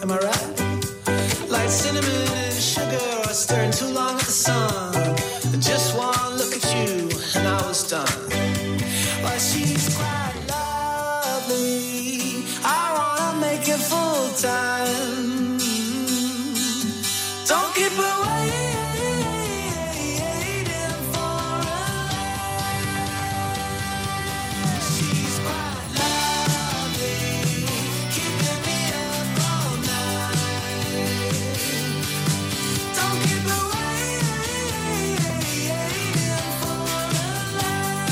am I right? Like cinnamon and sugar, or staring too long at the sun. Just one look at you, and I was done. Well, she's quite lovely. I wanna make it full time. Don't keep her waiting for a light. She's quite lovely, keeping me up all night. Don't keep her waiting for a light.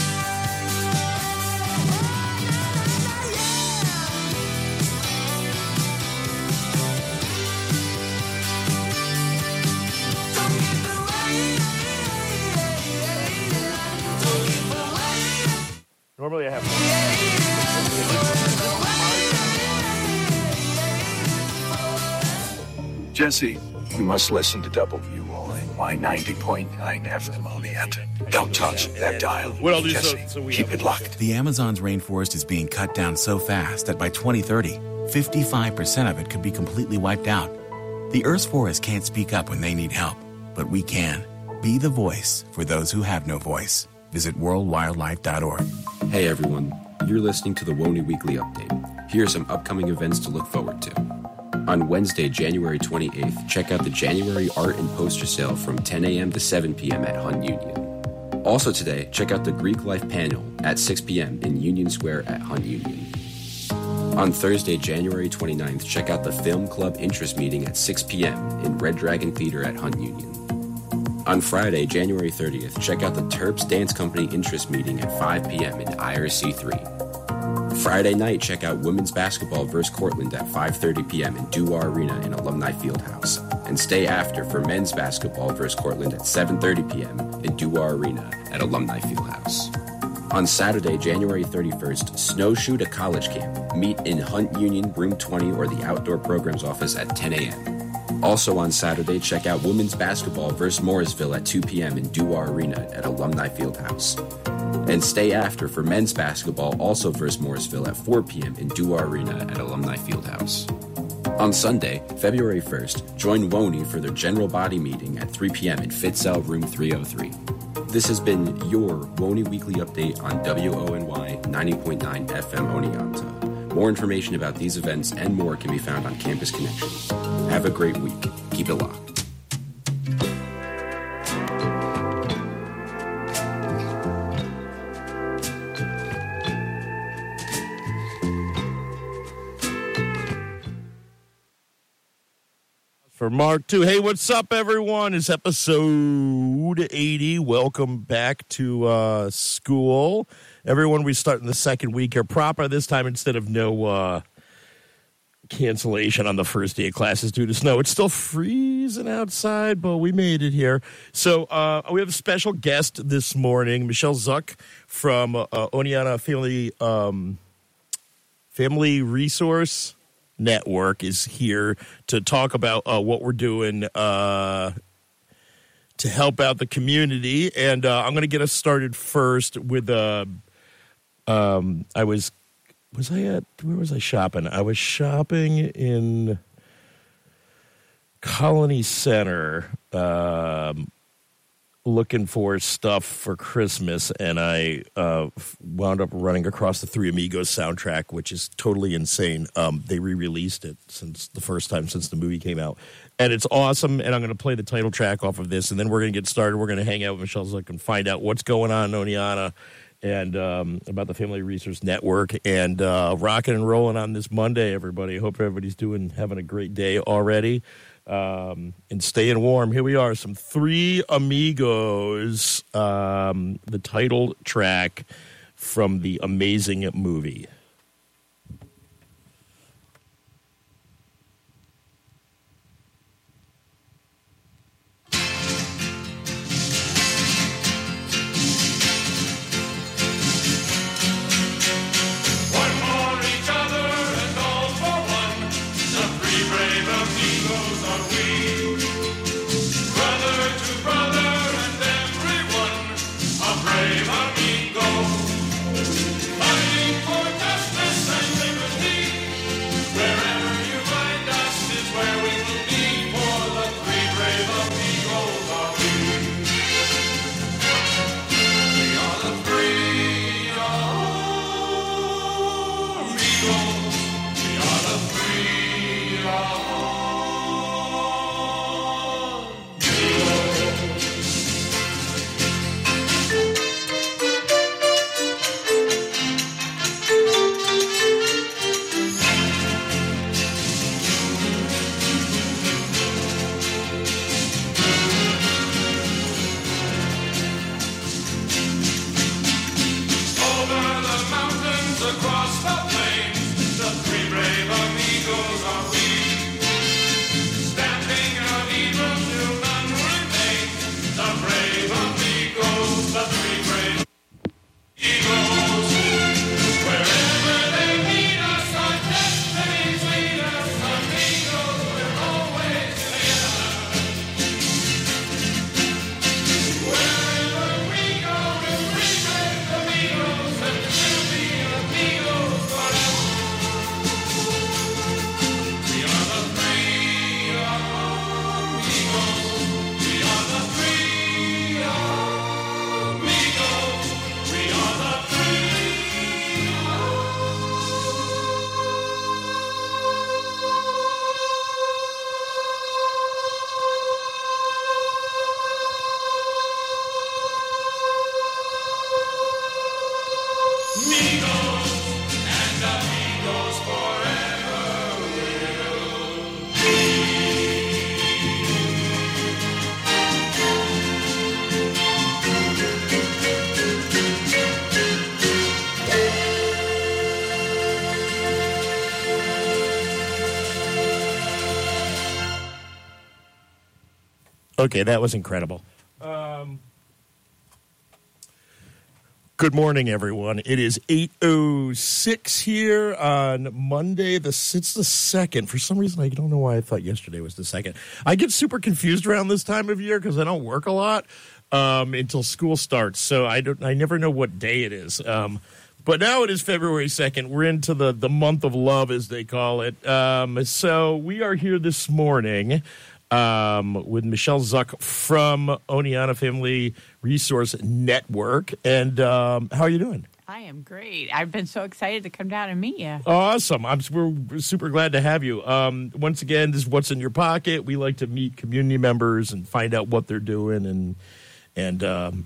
Don't keep her waiting. Don't keep her waiting. Normally I have. Jesse, you must listen to WONY 90.9 FM Oleander. Don't touch that dial. Well, I'll do Jesse, so we keep it locked. The Amazon's rainforest is being cut down so fast that by 2030, 55% of it could be completely wiped out. The Earth's forests can't speak up when they need help, but we can. Be the voice for those who have no voice. Visit worldwildlife.org. Hey everyone, you're listening to the WONY Weekly Update. Here are some upcoming events to look forward to. On Wednesday, January 28th, check out the January art and poster sale from 10 a.m. to 7 p.m. at Hunt Union. Also today, check out the Greek Life panel at 6 p.m. in Union Square at Hunt Union. On Thursday, January 29th, check out the Film Club Interest Meeting at 6 p.m. in Red Dragon Theater at Hunt Union. On Friday, January 30th, check out the Terps Dance Company Interest Meeting at 5 p.m. in IRC3. Friday night, check out women's basketball vs. Cortland at 5:30 p.m. in Duar Arena in Alumni Fieldhouse. And stay after for men's basketball vs. Cortland at 7:30 p.m. in Duar Arena at Alumni Fieldhouse. On Saturday, January 31st, snowshoe to college camp. Meet in Hunt Union, Room 20, or the Outdoor Programs Office at 10 a.m. Also on Saturday, check out women's basketball vs. Morrisville at 2 p.m. in Duar Arena at Alumni Fieldhouse. And stay after for men's basketball, also vs. Morrisville at 4 p.m. in Duar Arena at Alumni Fieldhouse. On Sunday, February 1st, join WONY for their general body meeting at 3 p.m. in Fitzell Room 303. This has been your WONY Weekly Update on WONY 90.9 FM Oneonta. More information about these events and more can be found on Campus Connection. Have a great week. Keep it locked. For Mark 2. Hey, what's up, everyone? It's episode 80. Welcome back to school. Everyone, we start in the second week here proper this time instead of no cancellation on the first day of classes due to snow. It's still freezing outside, but we made it here. So we have a special guest this morning, Michelle Zuck from Oneonta Family Resource Network is here to talk about what we're doing to help out the community. And I'm going to get us started first with where was I shopping? I was shopping in Colony Center looking for stuff for Christmas, and I wound up running across the Three Amigos soundtrack, which is totally insane. They re-released it since the first time since the movie came out, and it's awesome, and I'm going to play the title track off of this, and then we're going to get started. We're going to hang out with Michelle Zuck and find out what's going on in Oneonta and about the Family Resource Network, and rocking and rolling on this Monday, everybody. Hope everybody's having a great day already. And staying warm. Here we are, some Three Amigos, the title track from the amazing movie. Brave amigo, fighting for justice. Okay, that was incredible. Good morning, everyone. It is 8:06 here on Monday. It's the 2nd. For some reason, I don't know why I thought yesterday was the 2nd. I get super confused around this time of year because I don't work a lot until school starts. So I never know what day it is. But now it is February 2nd. We're into the month of love, as they call it. So we are here this morning with Michelle Zuck from Oneonta Family Resource Network. And how are you doing? I am great. I've been so excited to come down and meet you. Awesome. We're super glad to have you. Once again, this is What's in Your Pocket. We like to meet community members and find out what they're doing and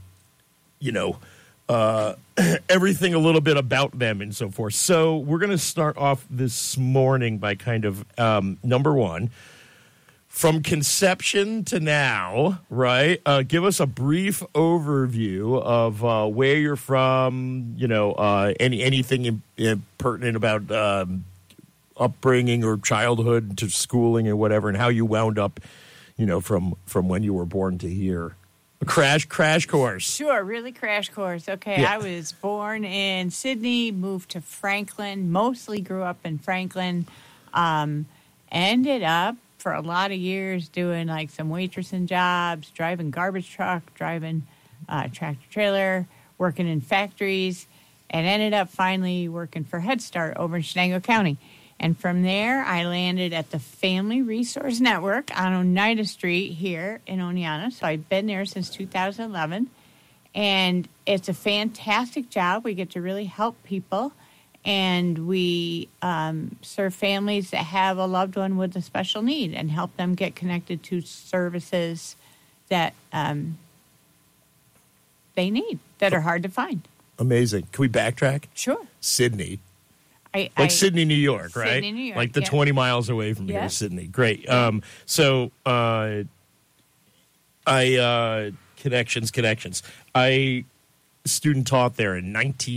everything a little bit about them and so forth. So we're going to start off this morning by kind of, number one, from conception to now, right? Give us a brief overview of where you're from, anything pertinent about upbringing or childhood to schooling or whatever, and how you wound up, from when you were born to here. A crash course. Sure, really crash course. Okay, Yeah. I was born in Sydney, moved to Franklin, mostly grew up in Franklin, ended up for a lot of years doing like some waitressing jobs, driving garbage truck, driving tractor trailer, working in factories, and ended up finally working for Head Start over in Chenango County. And from there, I landed at the Family Resource Network on Oneida Street here in Oneonta. So I've been there since 2011. And it's a fantastic job. We get to really help people. And we serve families that have a loved one with a special need and help them get connected to services that they need that are hard to find. Amazing. Can we backtrack? Sure. Sydney. Sydney, New York, right? Sydney, New York, like the yeah. 20 miles away from here Yeah. is Sydney. Great. So connections. I student taught there in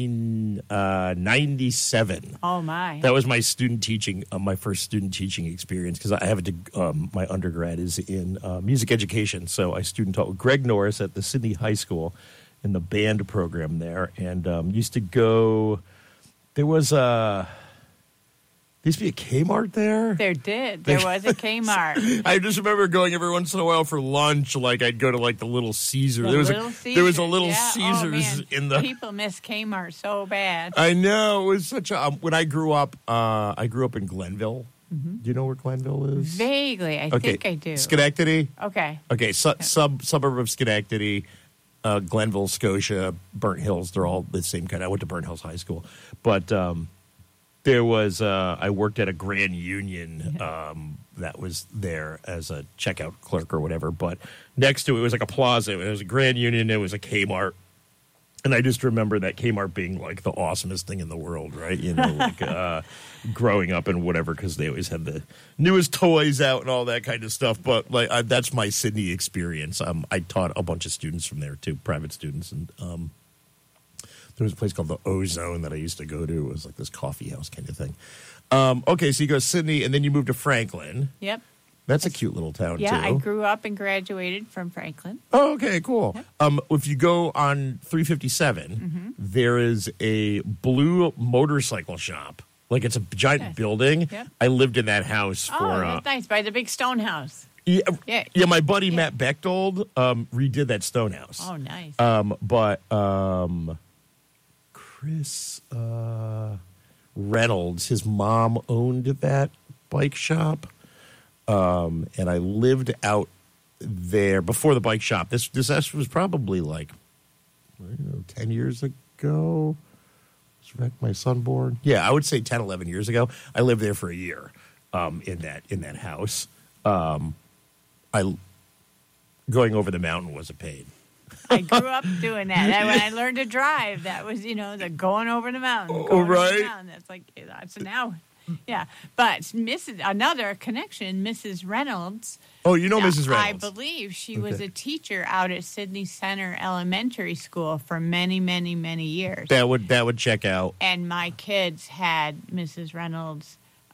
1997. Oh, my. That was my student teaching, my first student teaching experience because I have my undergrad is in music education. So I student taught with Greg Norris at the Sydney High School in the band program there, and used to go. There used to be a Kmart there. There did. There was a Kmart. I just remember going every once in a while for lunch. Like I'd go to like the Little Caesar. There was a Little yeah. Caesars in the. People miss Kmart so bad. I know, it was such a. When I grew up in Glenville. Mm-hmm. Do you know where Glenville is? Vaguely, I think I do. Schenectady. Okay. Suburb of Schenectady. Glenville, Scotia, Burnt Hills, they're all the same kind. I went to Burnt Hills High School. But there was, I worked at a Grand Union that was there as a checkout clerk or whatever. But next to it was like a plaza. It was a Grand Union. It was a Kmart. And I just remember that Kmart being like the awesomest thing in the world, right? Like growing up and whatever, because they always had the newest toys out and all that kind of stuff. But like that's my Sydney experience. I taught a bunch of students from there too, private students, and there was a place called the Ozone that I used to go to. It was like this coffee house kind of thing. Okay, so you go to Sydney, and then you move to Franklin. Yep. That's a cute little town, Yeah, too. I grew up and graduated from Franklin. Oh, okay, cool. Yep. If you go on 357, there is a blue motorcycle shop. Like, it's a giant building. Yep. I lived in that house for... Oh, that's nice. By the big stone house. Yeah, my buddy Matt Bechtold redid that stone house. Oh, nice. But Chris Reynolds, his mom owned that bike shop. And I lived out there before the bike shop. This was probably like 10 years ago. Was my son born? Yeah, I would say 10, 11 years ago. I lived there for a year in that house. Going over the mountain was a pain. I grew up doing that. When I learned to drive, that was, the going over the mountain. Oh, right. That's like, so now... Yeah, but another connection, Mrs. Reynolds. Oh, you know Mrs. Reynolds. I believe she was a teacher out at Sydney Center Elementary School for many, many, many years. That would check out. And my kids had Mrs. Reynolds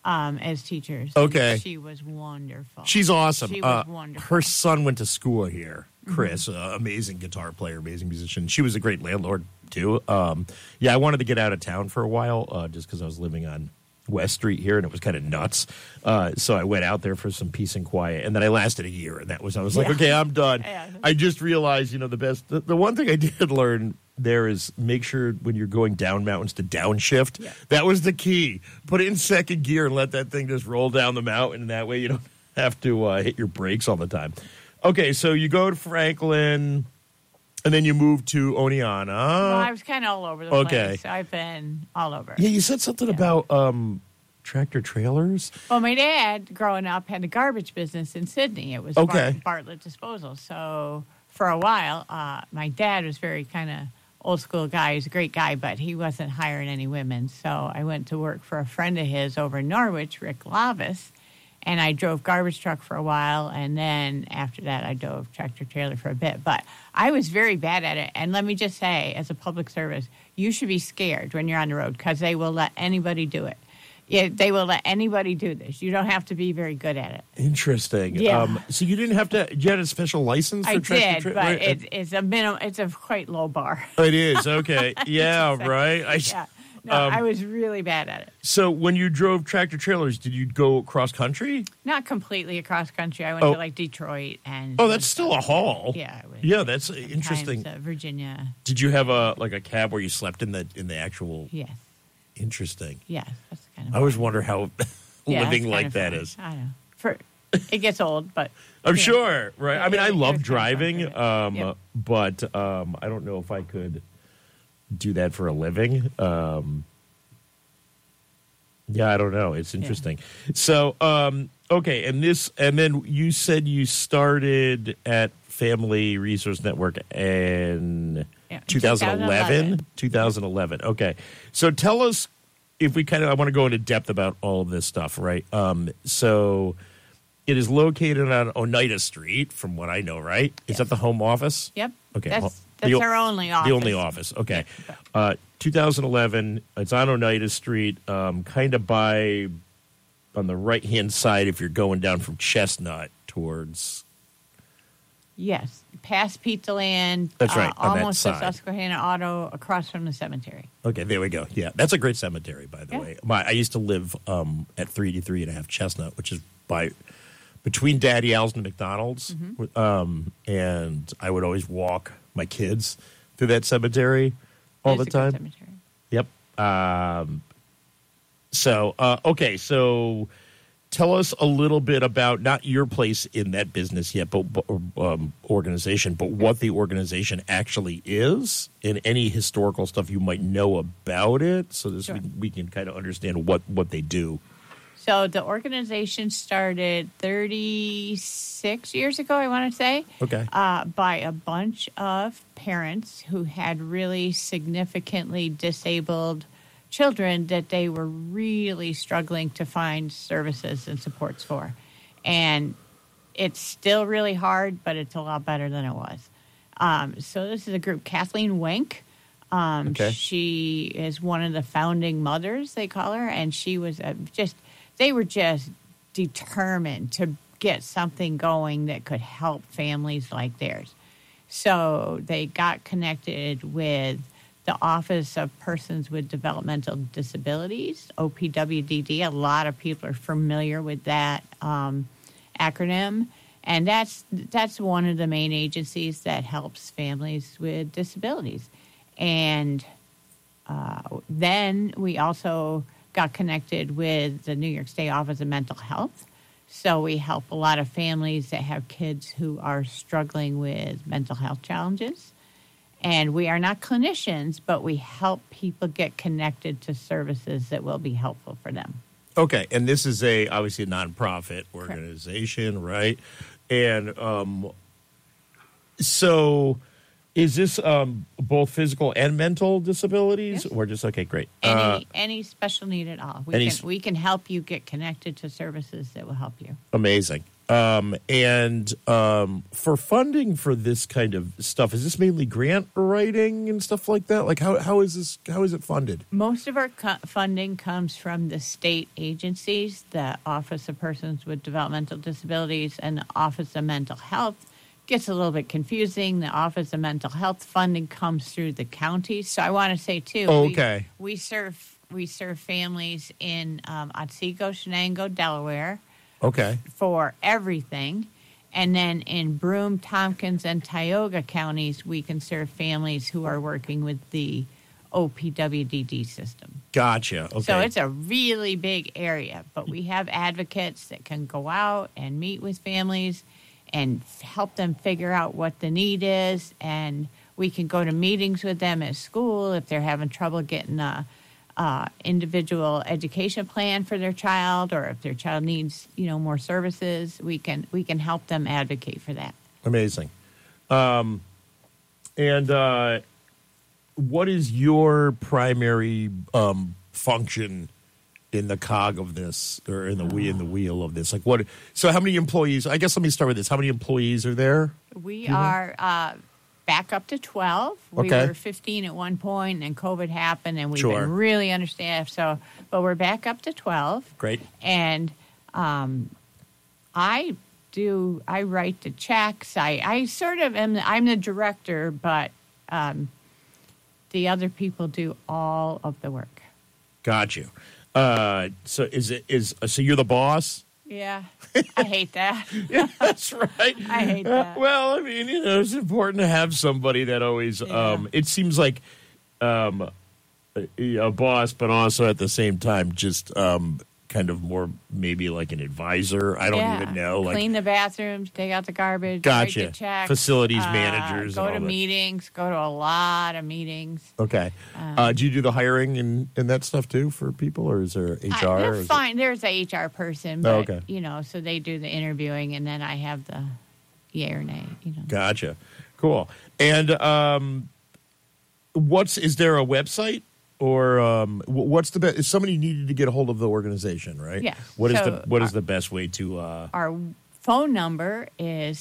as teachers. Okay. She was wonderful. She's awesome. She was wonderful. Her son went to school here, Chris, amazing guitar player, amazing musician. She was a great landlord, too. Yeah, I wanted to get out of town for a while just because I was living on West Street here, and it was kind of nuts. So I went out there for some peace and quiet, and then I lasted a year, and I was like, okay, I'm done. Yeah. I just realized, the one thing I did learn there is make sure when you're going down mountains to downshift. Yeah. That was the key. Put it in second gear and let that thing just roll down the mountain, and that way you don't have to hit your brakes all the time. Okay, so you go to Franklin, and then you move to Oneonta. Well, I was kind of all over the place. I've been all over. Yeah, you said something about tractor trailers. Well, my dad, growing up, had a garbage business in Sydney. It was Bartlett Disposal. So for a while, my dad was very kind of old school guy. He's a great guy, but he wasn't hiring any women. So I went to work for a friend of his over in Norwich, Rick Lavis, and I drove garbage truck for a while. And then after that, I drove tractor trailer for a bit. But I was very bad at it. And let me just say, as a public service, you should be scared when you're on the road because they will let anybody do it. Yeah, they will let anybody do this. You don't have to be very good at it. Interesting. Yeah. So you didn't have to. You had a special license for I tractor did, trailer? but it's a minimum. It's a quite low bar. It is okay. Yeah, right. Yeah. No, I was really bad at it. So when you drove tractor trailers, did you go cross country? Not completely across country. I went to like Detroit and. Oh, that's still a haul. Yeah. Yeah, that's interesting. Virginia. Did you have a cab where you slept in the actual? Yes. Interesting. Yes, that's kind of. I always wonder how living like that fun. is. I know. It gets old, but. I'm sure, right? I mean, I love was driving, kind of fun. Yep. but I don't know if I could do that for a living. Yeah, I don't know. It's interesting. Yeah. So, okay, and then you said you started at Family Resource Network in 2011. 2011. Okay, so tell us if I want to go into depth about all of this stuff, right? So it is located on Oneida Street, from what I know, right? Is that the home office? Yep. Okay, that's our only office. The only office. Okay. 2011. It's on Oneida Street, kind of on the right-hand side if you're going down from Chestnut towards. Yes, past Pizza Land. That's right, on almost that the side. Susquehanna Auto, across from the cemetery. Okay, there we go. Yeah, that's a great cemetery, by the way. I used to live at 383.5 Chestnut, which is between Daddy Al's and McDonald's, and I would always walk my kids through that cemetery all the time. Good cemetery. Yep. So tell us a little bit about not your place in that business yet, but organization, but what the organization actually is, and any historical stuff you might know about it, so we can kind of understand what they do. So the organization started 36 years ago, I want to say, by a bunch of parents who had really significantly disabled children that they were really struggling to find services and supports for. And it's still really hard, but it's a lot better than it was. So this is a group, Kathleen Wenk. She is one of the founding mothers, they call her, and she was they were just determined to get something going that could help families like theirs. So they got connected with the Office of Persons with Developmental Disabilities, OPWDD. A lot of people are familiar with that acronym. And that's one of the main agencies that helps families with disabilities. And then we also got connected with the New York State Office of Mental Health. So we help a lot of families that have kids who are struggling with mental health challenges. And we are not clinicians, but we help people get connected to services that will be helpful for them. Okay, and this is obviously a nonprofit organization, right? And so is this both physical and mental disabilities, or just great? Any special need at all. We can help you get connected to services that will help you. Amazing. And for funding for this kind of stuff, is this mainly grant writing and stuff like that? Like how is this? How is it funded? Most of our funding comes from the state agencies, the Office of Persons with Developmental Disabilities and the Office of Mental Health. Gets a little bit confusing. The Office of Mental Health funding comes through the counties. So I want to say too, okay, we serve families in Otsego, Shenango, Delaware. Okay. For everything. And then in Broome, Tompkins, and Tioga counties, we can serve families who are working with the OPWDD system. Gotcha. Okay. So it's a really big area, but we have advocates that can go out and meet with families and help them figure out what the need is. And we can go to meetings with them at school if they're having trouble getting a individual education plan for their child, or if their child needs, more services, we can help them advocate for that. Amazing. And what is your primary function in the cog of this, or in the wheel of this? Like what? So how many employees? I guess let me start with this. How many employees are there? We are back up to 12. We were 15 at one point, and then COVID happened, and we've been really understaffed. So, but we're back up to 12. Great. And I write the checks. I sort of I'm the director, but the other people do all of the work. Got you. So so you're the boss? Yeah, I hate that. Yeah, that's right. I hate that. Well, I mean, it's important to have somebody that always. It seems like a boss, but also at the same time, just kind of more maybe like an advisor. I don't even know. Clean the bathrooms, take out the garbage. Gotcha. Write the checks, facilities managers. Go to meetings. Go to a lot of meetings. Okay. Do you do the hiring and that stuff too for people, or is there HR? They're fine. There's a HR person, but okay. So they do the interviewing, and then I have the yay or nay. Gotcha. Cool. And is there a website? Or what's the best? If somebody needed to get a hold of the organization, right? Yes. What is the best way to? Our phone number is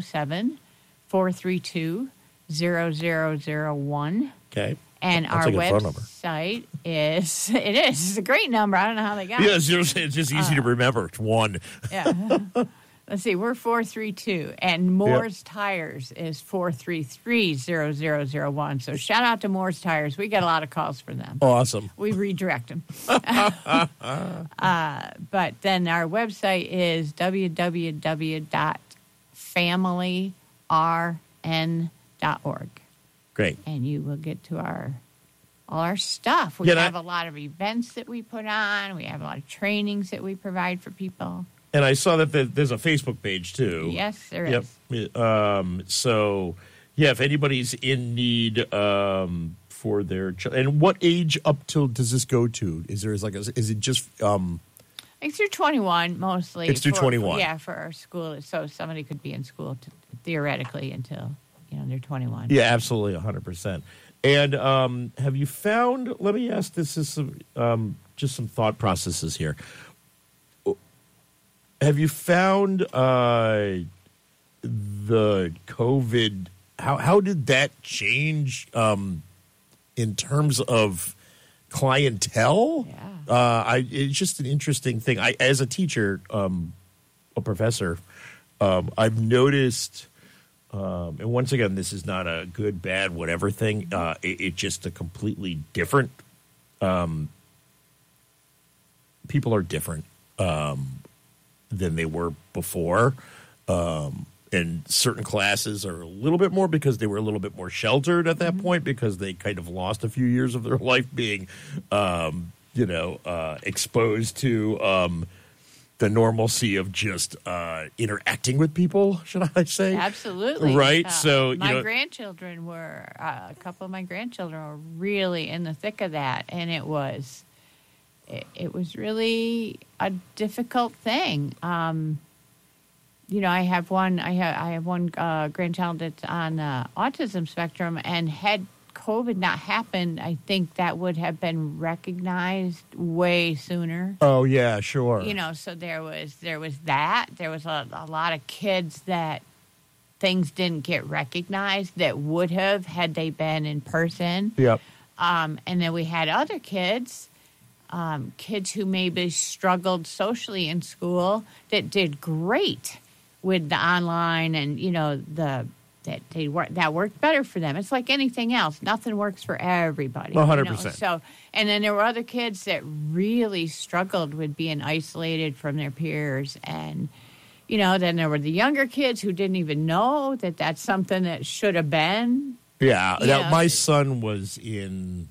607-432-0001. Okay. And our website is it's a great number. I don't know how they got it. Yeah, it's just easy to remember. It's one. Yeah. Let's see, we're 432, and Moore's Tires is 433-0001. So shout out to Moore's Tires. We get a lot of calls for them. Awesome. We redirect them. But then our website is www.familyrn.org. Great. And you will get to all our stuff. We have a lot of events that we put on. We have a lot of trainings that we provide for people. And I saw that there's a Facebook page, too. Yes, there is. So, if anybody's in need for their child. And what age up till does this go to? Is it just... It's through 21, mostly. It's through 21. For our school. So somebody could be in school, theoretically, until they're 21. Yeah, absolutely, 100%. And have you found... Let me ask this is just some thought processes here. Have you found the COVID? How did that change in terms of clientele? Yeah, it's just an interesting thing. As a teacher, a professor, I've noticed, and once again, this is not a good, bad, whatever thing. It's just a completely different. People are different. Than they were before. And certain classes are a little bit more because they were a little bit more sheltered at that point because they kind of lost a few years of their life being, exposed to the normalcy of just interacting with people, should I say? Absolutely. Right? So, a couple of my grandchildren were really in the thick of that, and it was really a difficult thing. I have one grandchild that's on the autism spectrum and had COVID not happened, I think that would have been recognized way sooner. Oh yeah, sure. You know, so there was that. There was a lot of kids that things didn't get recognized that would have had they been in person. Yep. And then we had other kids, kids who maybe struggled socially in school that did great with the online, and you know that worked better for them. It's like anything else; nothing works for everybody. 100%. So, and then there were other kids that really struggled with being isolated from their peers, and you know, then there were the younger kids who didn't even know that that's something that should have been. Yeah, Yeah. my son was in.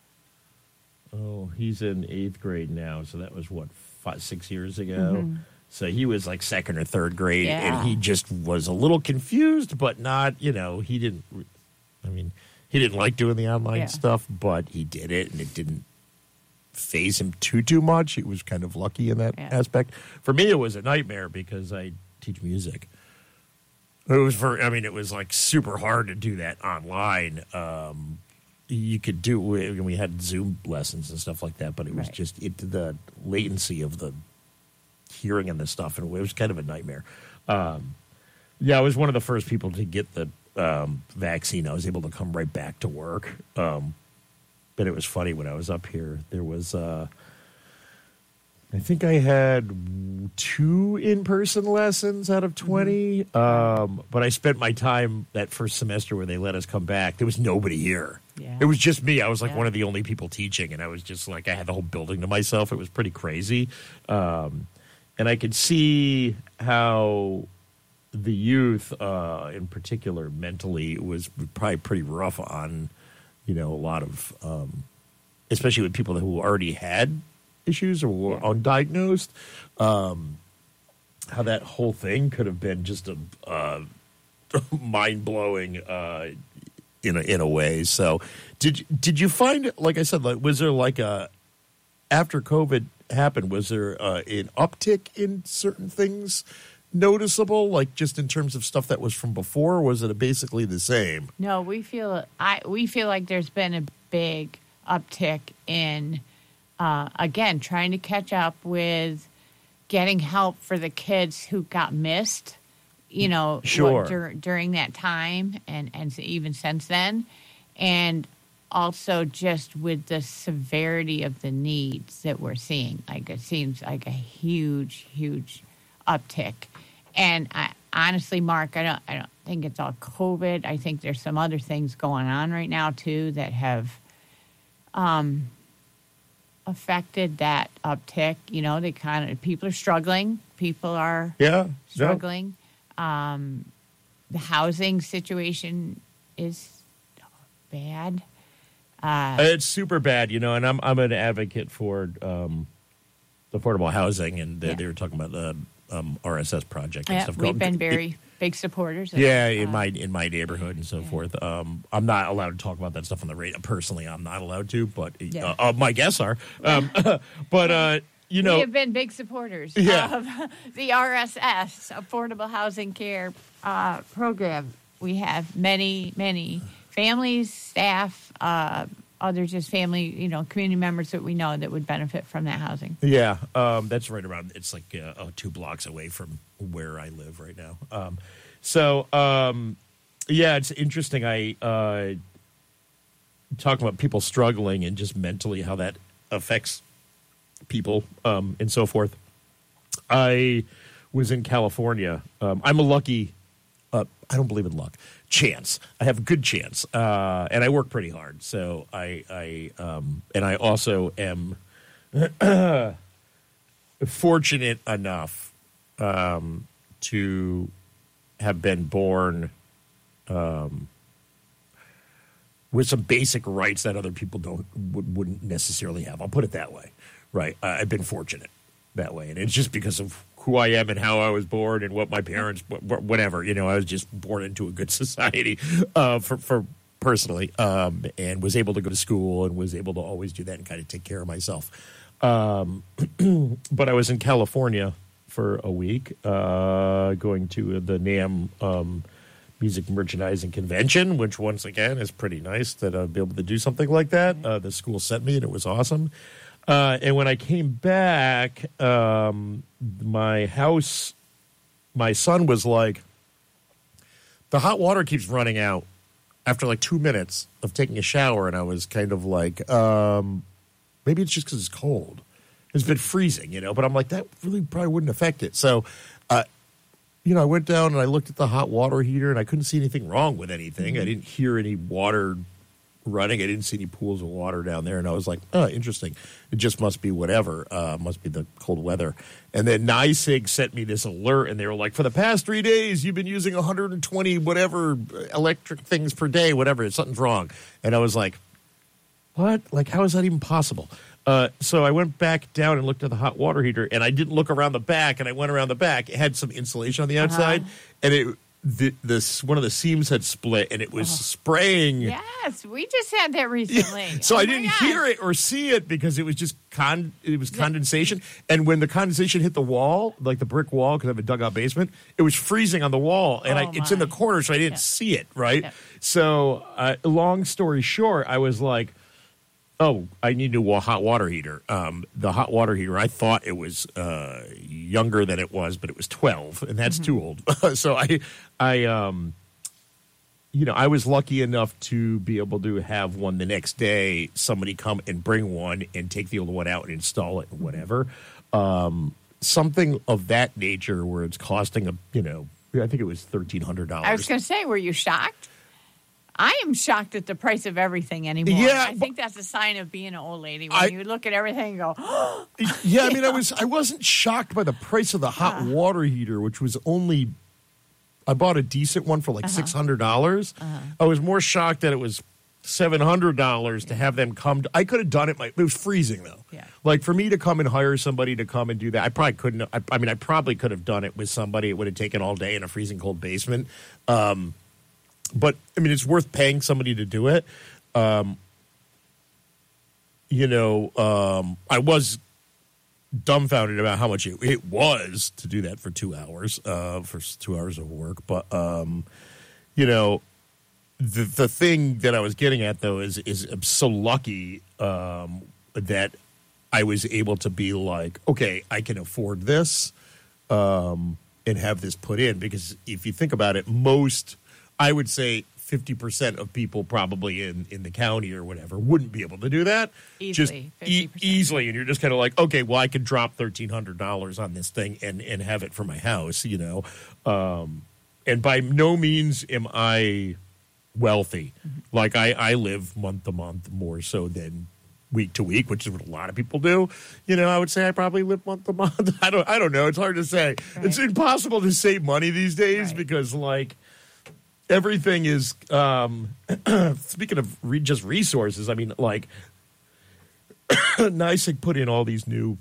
Oh, he's in 8th grade now, so that was what 6 years ago. So he was like 2nd or 3rd grade, and he just was a little confused, but not. You know, he didn't. I mean, he didn't like doing the online stuff, but he did it, and it didn't phase him too much. He was kind of lucky in that aspect. For me, it was a nightmare because I teach music. It was like super hard to do that online. You could do, we had Zoom lessons and stuff like that, but it was just the latency of the hearing and the stuff, and it was kind of a nightmare. I was one of the first people to get the vaccine. I was able to come right back to work. But it was funny when I was up here. There was, I think I had 2 in-person lessons out of 20. But I spent my time that first semester when they let us come back. There was nobody here. Yeah. It was just me. I was like one of the only people teaching, and I was just like, I had the whole building to myself. It was pretty crazy. And I could see how the youth, in particular, mentally, was probably pretty rough on, you know, a lot of, especially with people who already had issues or were undiagnosed, how that whole thing could have been just a mind-blowing in a way. So did you find, like I said, like, was there like after COVID happened, was there an uptick in certain things noticeable, like just in terms of stuff that was from before, or was it basically the same? No, we feel like there's been a big uptick in, again, trying to catch up with getting help for the kids who got missed, you know, during that time and even since then. And also just with the severity of the needs that we're seeing. Like, it seems like a huge, huge uptick. And honestly, Mark, I don't think it's all COVID. I think there's some other things going on right now too that have affected that uptick. You know, people are struggling. People are struggling. The housing situation is bad. It's super bad, you know, and I'm an advocate for affordable housing, and they were talking about the RSS project and stuff. We've been very big supporters of in my neighborhood and so forth. I'm not allowed to talk about that stuff on the radio. Personally, I'm not allowed to, but my guests are. But you know, we have been big supporters of the RSS, Affordable Housing Care Program. We have many families, staff, other just family, you know, community members that we know that would benefit from that housing. Yeah, that's right around. It's like 2 blocks away from where I live right now. It's interesting. I talk about people struggling and just mentally how that affects people and so forth. I was in California. I'm a lucky. I don't believe in luck. Chance. I have a good chance, and I work pretty hard. So I also am fortunate enough to have been born with some basic rights that other people wouldn't necessarily have. I'll put it that way. Right. I've been fortunate that way, and it's just because of who I am and how I was born and what my parents, whatever, you know, I was just born into a good society for personally, and was able to go to school and was able to always do that and kind of take care of myself. But I was in California for a week, going to the NAMM music merchandising convention, which once again is pretty nice that I'd be able to do something like that. The school sent me, and it was awesome. And when I came back, my son was like, the hot water keeps running out after like 2 minutes of taking a shower. And I was kind of like, maybe it's just because it's cold. It's been freezing, but I'm like, that really probably wouldn't affect it. So, I went down and I looked at the hot water heater and I couldn't see anything wrong with anything. I didn't hear any water running. I didn't see any pools of water down there. And I was like, oh, interesting. It just must be whatever. Must be the cold weather. And then NYSEG sent me this alert, and they were like, for the past 3 days, you've been using 120 whatever electric things per day, whatever. Something's wrong. And I was like, what? Like, how is that even possible? So I went back down and looked at the hot water heater, and I didn't look around the back, and I went around the back. It had some insulation on the outside, and one of the seams had split, and it was spraying. Yes, we just had that recently. So I didn't hear it or see it because it was just condensation. And when the condensation hit the wall, like the brick wall, because I have a dugout basement, it was freezing on the wall, and it's in the corner, so I didn't see it, right? Yep. So long story short, I was like, oh, I need a new hot water heater. The hot water heater, I thought it was younger than it was, but it was 12, and that's too old. So I was lucky enough to be able to have one the next day. Somebody come and bring one and take the old one out and install it, or whatever. Something of that nature, where it's costing I think it was $1,300. I was going to say, were you shocked? I am shocked at the price of everything anymore. Yeah, I think that's a sign of being an old lady when you look at everything and go, oh. Yeah, I mean, I wasn't shocked by the price of the hot water heater, which was only, I bought a decent one for like $600. I was more shocked that it was $700 to have them come. I could have done it. It was freezing, though. Yeah. Like, for me to come and hire somebody to come and do that, I probably couldn't. I probably could have done it with somebody. It would have taken all day in a freezing cold basement. But, I mean, it's worth paying somebody to do it. I was dumbfounded about how much it was to do that for 2 hours, for 2 hours of work. But, the thing that I was getting at, though, is I'm so lucky that I was able to be like, okay, I can afford this and have this put in. Because if you think about it, I would say 50% of people probably in the county or whatever wouldn't be able to do that. Easily. Easily. And you're just kind of like, okay, well, I could drop $1,300 on this thing and have it for my house, And by no means am I wealthy. Mm-hmm. Like, I live month to month more so than week to week, which is what a lot of people do. I would say I probably live month to month. I don't know. It's hard to say. Right. It's impossible to save money these days because, like, everything is, speaking of just resources, I mean, like, NYSEG put in all these new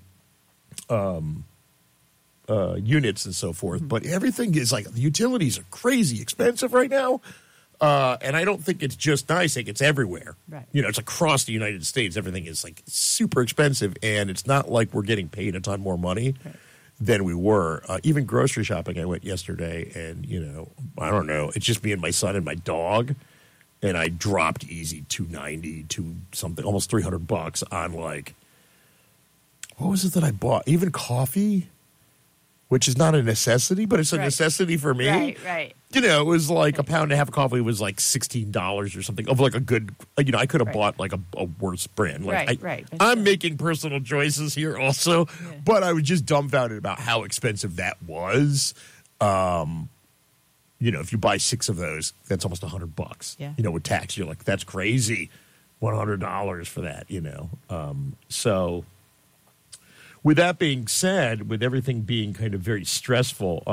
units and so forth, but everything is like, the utilities are crazy expensive right now. And I don't think it's just NYSEG, it's everywhere. Right. It's across the United States. Everything is like super expensive, and it's not like we're getting paid a ton more money. Right. Than we were. Even grocery shopping, I went yesterday, and, I don't know. It's just me and my son and my dog, and I dropped easy $290 to something, almost $300 on, like, what was it that I bought? Even coffee, which is not a necessity, but it's a necessity for me. Right. It was like a pound and a half of coffee was like $16 or something, of like a good, I could have bought like a worse brand. Like, I'm making personal choices here also, but I was just dumbfounded about how expensive that was. If you buy 6 of those, that's almost $100. Yeah. With tax, you're like, that's crazy. $100 for that, So with that being said, with everything being kind of very stressful,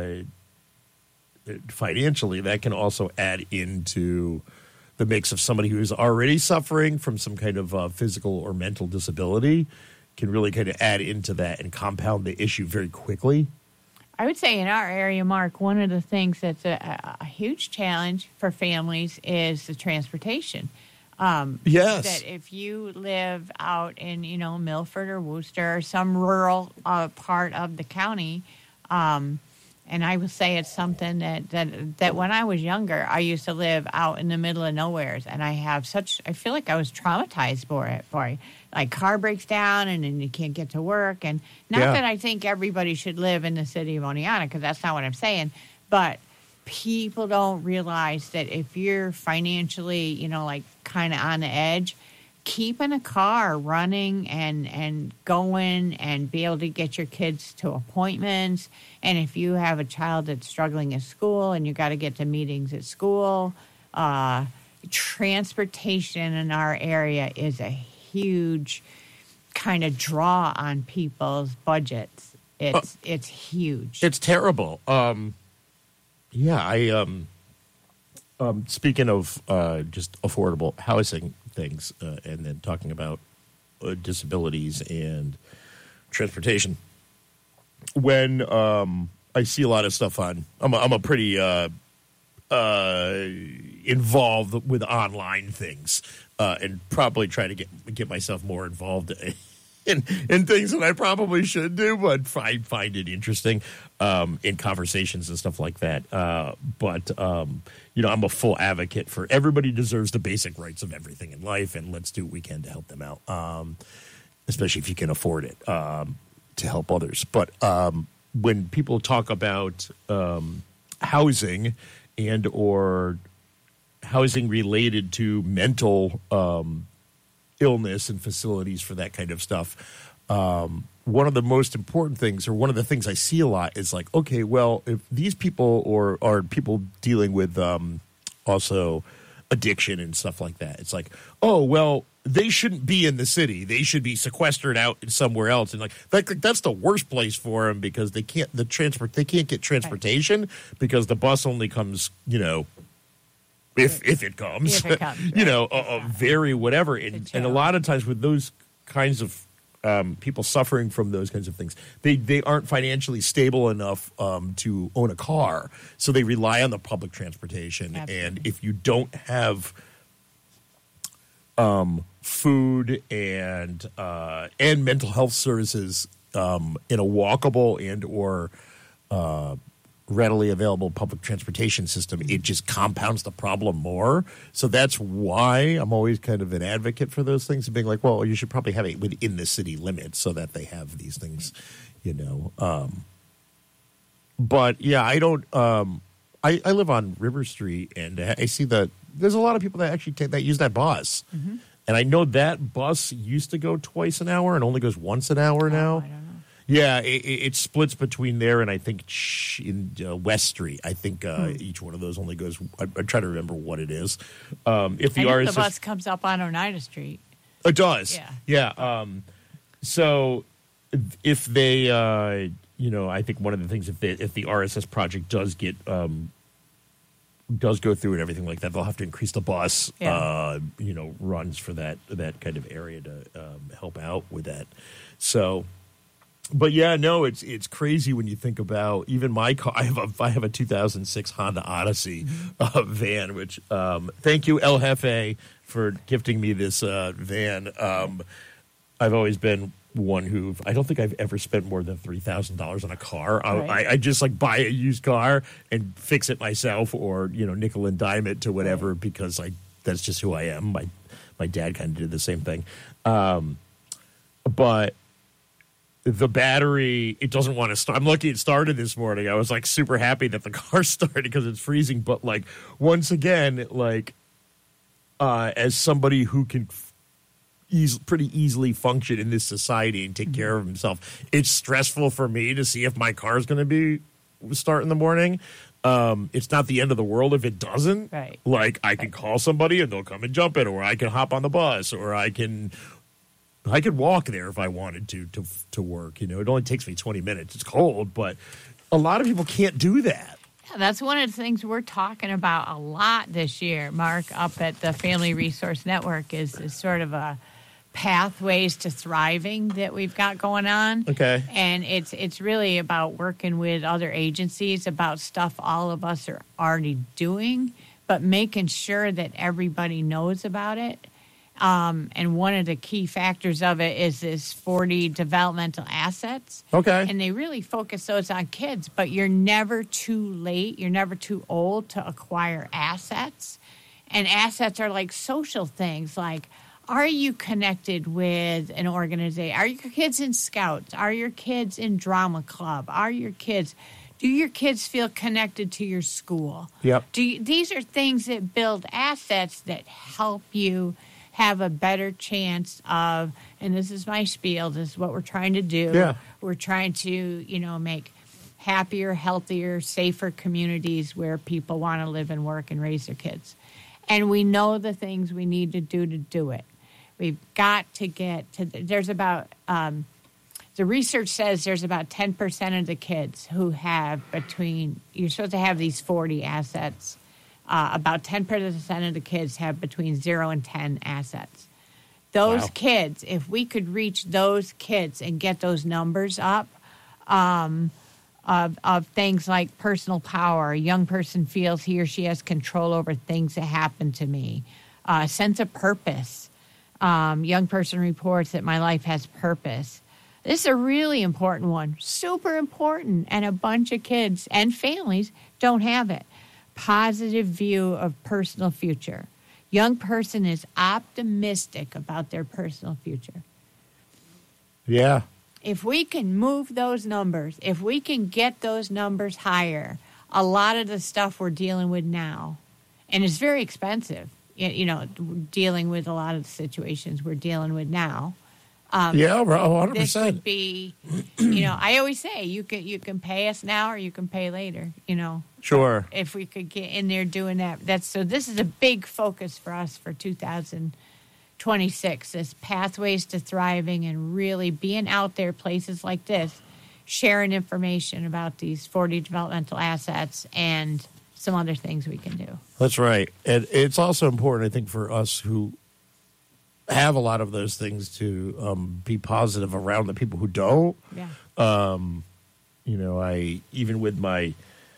financially, that can also add into the mix of somebody who is already suffering from some kind of physical or mental disability, can really kind of add into that and compound the issue very quickly. I would say in our area, Mark, one of the things that's a huge challenge for families is the transportation. Yes. That if you live out in, Milford or Worcester or some rural part of the county, And I will say it's something that when I was younger, I used to live out in the middle of nowheres, and I feel like I was traumatized for it. Like car breaks down, and then you can't get to work. And not that I think everybody should live in the city of Oneonta, because that's not what I'm saying. But people don't realize that if you're financially, like kind of on the edge, keeping a car running and going and be able to get your kids to appointments. And if you have a child that's struggling at school and you got to get to meetings at school, transportation in our area is a huge kind of draw on people's budgets. It's huge. It's terrible. Speaking of just affordable housing things, and then talking about disabilities and transportation. When I see a lot of stuff I'm a pretty involved with online things, and probably try to get myself more involved in things that I probably should do, but I find it interesting in conversations and stuff like that. But I'm a full advocate for everybody deserves the basic rights of everything in life, and let's do what we can to help them out, especially if you can afford it, to help others. But when people talk about housing and or housing related to mental illness and facilities for that kind of stuff, one of the most important things, or one of the things I see a lot, is like, okay, well, if these people or are people dealing with also addiction and stuff like that, it's like, oh, well, they shouldn't be in the city. They should be sequestered out somewhere else. And that's the worst place for them, because they can't get transportation, because the bus only comes, if it comes, very whatever. And a lot of times with those kinds of people suffering from those kinds of things, they aren't financially stable enough to own a car. So they rely on the public transportation. Absolutely. And if you don't have food and mental health services in a walkable and or readily available public transportation system, it just compounds the problem more. So that's why I'm always kind of an advocate for those things, and being like, well, you should probably have it within the city limits so that they have these things, But yeah, I don't. I live on River Street, and I see that there's a lot of people that actually use that bus. Mm-hmm. And I know that bus used to go twice an hour and only goes once an hour now. I don't know. Yeah, it splits between there and I think in West Street. I think each one of those only goes. I try to remember what it is. If the bus comes up on Oneida Street, it does. Yeah. So if they, I think one of the things, if the RSS project does get does go through and everything like that, they'll have to increase the bus, runs for that kind of area to help out with that. So. But yeah, no, it's crazy when you think about even my car. I have a 2006 Honda Odyssey van, which thank you El Jefe for gifting me this van. I've always been one I don't think I've ever spent more than $3,000 on a car. Right. I just buy a used car and fix it myself, or nickel and dime it to whatever, right, because that's just who I am. My dad kind of did the same thing, but. The battery, it doesn't want to start. I'm lucky it started this morning. I was super happy that the car started because it's freezing. But once again, as somebody who can pretty easily function in this society and take care of himself, it's stressful for me to see if my car is going to start in the morning. It's not the end of the world if it doesn't. Right. I can call somebody and they'll come and jump it, or I can hop on the bus, or I could walk there if I wanted to work. It only takes me 20 minutes. It's cold, but a lot of people can't do that. Yeah, that's one of the things we're talking about a lot this year, Mark, up at the Family Resource Network is sort of a pathways to thriving that we've got going on. Okay. And it's really about working with other agencies about stuff all of us are already doing, but making sure that everybody knows about it. And one of the key factors of it is this 40 developmental assets. Okay. And they really focus those on kids, but you're never too late. You're never too old to acquire assets. And assets are like social things, like, are you connected with an organization? Are your kids in Scouts? Are your kids in drama club? Do your kids feel connected to your school? Yep. These are things that build assets that help you have a better chance of, and this is my spiel, this is what we're trying to do. Yeah. We're trying to, make happier, healthier, safer communities where people want to live and work and raise their kids. And we know the things we need to do it. We've got to get to, there's about, the research says there's about 10% of the kids who have you're supposed to have these 40 assets. About 10% of the kids have between 0 and 10 assets. Those kids, if we could reach those kids and get those numbers up, of things like personal power, a young person feels he or she has control over things that happen to me, sense of purpose. Young person reports that my life has purpose. This is a really important one, super important, and a bunch of kids and families don't have it. Positive view of personal future. Young person is optimistic about their personal future. Yeah. If we can move those numbers, if we can get those numbers higher, a lot of the stuff we're dealing with now, and it's very expensive, dealing with a lot of the situations we're dealing with now. 100%. This would be, I always say you can pay us now or you can pay later, Sure. If we could get in there doing that. So this is a big focus for us for 2026, is pathways to thriving and really being out there, places like this, sharing information about these 40 developmental assets and some other things we can do. That's right. And it's also important, I think, for us who have a lot of those things to be positive around the people who don't. Yeah. I, even with my,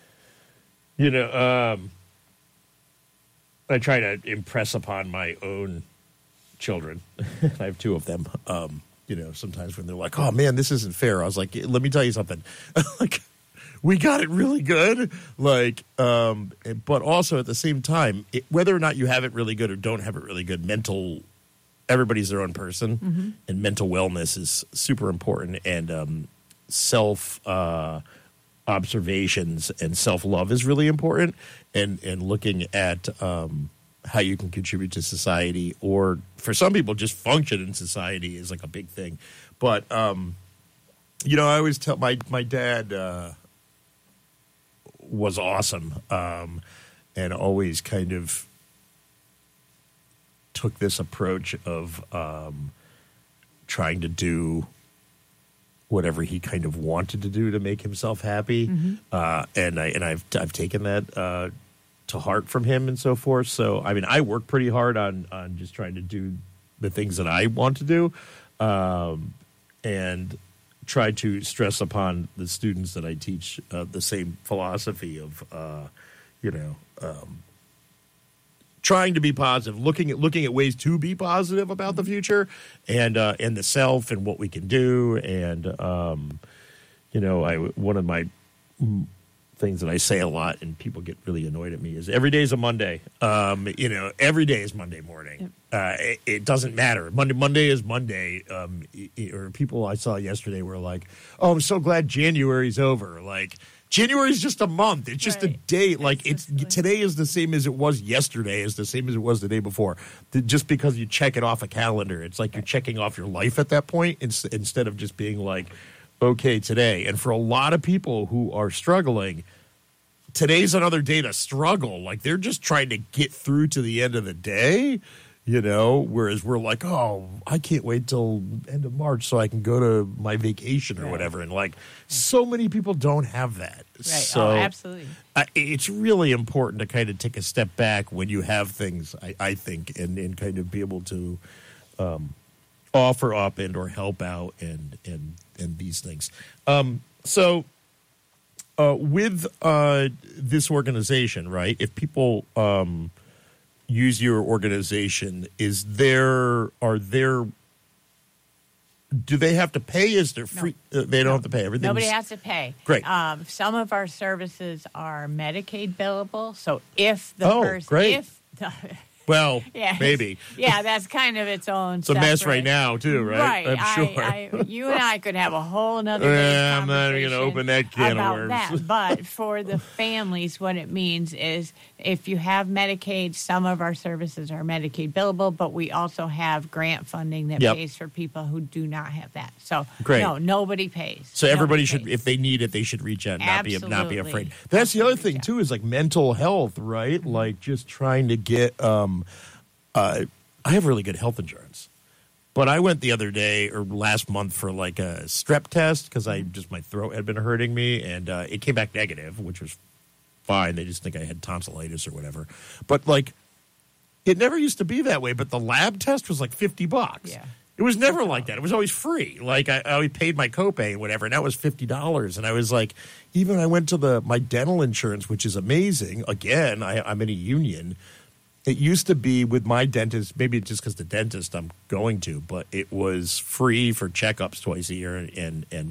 I try to impress upon my own children. I have 2 of them. Sometimes when they're like, oh man, this isn't fair. I was like, let me tell you something. Like, we got it really good. Like, but also at the same time, whether or not you have it really good or don't have it really good, everybody's their own person, and mental wellness is super important, and self observations and self love is really important, and looking at how you can contribute to society, or for some people just function in society is like a big thing. But I always tell my dad was awesome, and always kind of took this approach of trying to do whatever he kind of wanted to do to make himself happy, and I've taken that to heart from him and so forth. So I mean, I work pretty hard on just trying to do the things that I want to do, and try to stress upon the students that I teach the same philosophy of trying to be positive, looking at ways to be positive about the future, and the self and what we can do. And one of my things that I say a lot, and people get really annoyed at me, is every day is a Monday. Every day is Monday morning. It doesn't matter. Monday is Monday. Or people I saw yesterday were like, "Oh, I'm so glad January's over." Like, January is just a month. It's just a day. Like, today is the same as it was yesterday, is the same as it was the day before. Just because you check it off a calendar, it's like you're checking off your life at that point, instead of just being like, okay, today. And for a lot of people who are struggling, today's another day to struggle. Like, they're just trying to get through to the end of the day, whereas we're like, oh, I can't wait till end of March so I can go to my vacation or whatever. And like, so many people don't have that. Right. So Absolutely. It's really important to kind of take a step back when you have things, I think, and kind of be able to offer up and or help out and these things. So with this organization, right, if people use your organization, do they have to pay? Is there free? They don't have to pay. Everything. Nobody has to pay. Great. Some of our services are Medicaid billable. So if the person, great. Well, yeah, maybe. Yeah, that's kind of its own. It's a mess right now, too, right? Right. I'm sure. You and I could have a whole nother day I'm not even going to open that can of about worms. that. But for the families, what it means is if you have Medicaid, some of our services are Medicaid billable, but we also have grant funding that pays for people who do not have that. So Great. No, nobody pays. So everybody Nobody should, pays. if they need it, they should reach out and not be afraid. Absolutely. That's the other Absolutely. thing, too, is like mental health, right? Like just trying to get I have really good health insurance, but I went the other day or last month for like a strep test because my throat had been hurting me, and it came back negative, which was fine. They just think I had tonsillitis or whatever. But like, it never used to be that way. But the lab test was like $50. Yeah. It was never like that. It was always free. Like I always paid my copay and whatever, and that was $50. And I was like, even I went to my dental insurance, which is amazing. Again, I'm in a union. It used to be with my dentist, maybe just because the dentist I'm going to, but it was free for checkups twice a year and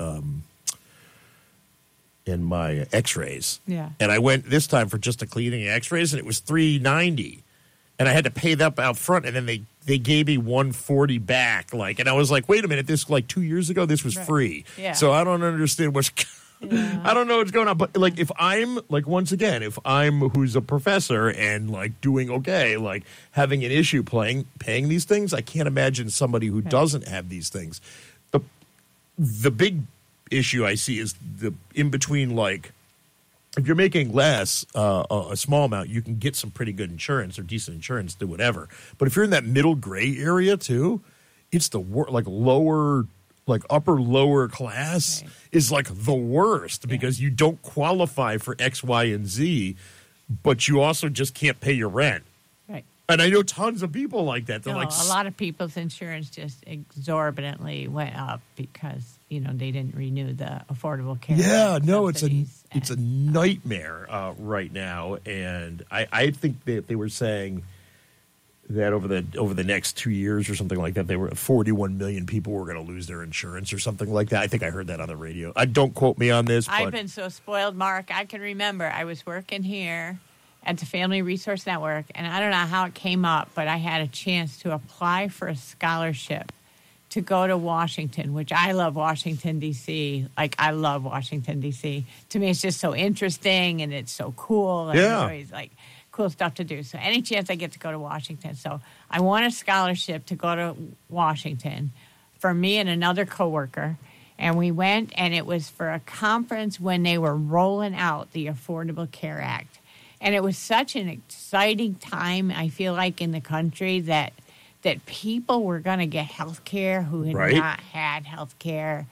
my X-rays. Yeah. And I went this time for just a cleaning and X-rays, and it was $390, and I had to pay that out front, and then they gave me $140 back. Like, and I was like, wait a minute, this like 2 years ago, this was free. Yeah. So I don't understand what's. I don't know what's going on, but like if I'm like once again, if I'm who's a professor and like doing okay, like having an issue paying these things, I can't imagine somebody who doesn't have these things. The big issue I see is the in between. Like if you're making less, a small amount, you can get some pretty good insurance or decent insurance, do whatever. But if you're in that middle gray area too, it's the like lower. Like upper lower class is like the worst because you don't qualify for X, Y, and Z, but you also just can't pay your rent. Right. And I know tons of people like that. They're No, like a lot of people's insurance just exorbitantly went up because they didn't renew the Affordable Care Act subsidies. It's a nightmare right now, and I think that they were saying that over the next 2 years or something like that, 41 million people were going to lose their insurance or something like that. I think I heard that on the radio. Don't quote me on this. I've been so spoiled, Mark. I can remember I was working here at the Family Resource Network, and I don't know how it came up, but I had a chance to apply for a scholarship to go to Washington, which I love Washington, D.C. Like, I love Washington, D.C. To me, it's just so interesting, and it's so cool. And it's always, like, cool stuff to do. So any chance I get to go to Washington. So I won a scholarship to go to Washington for me and another coworker. And we went, and it was for a conference when they were rolling out the Affordable Care Act. And it was such an exciting time, I feel like, in the country that people were going to get health care who had not had health care.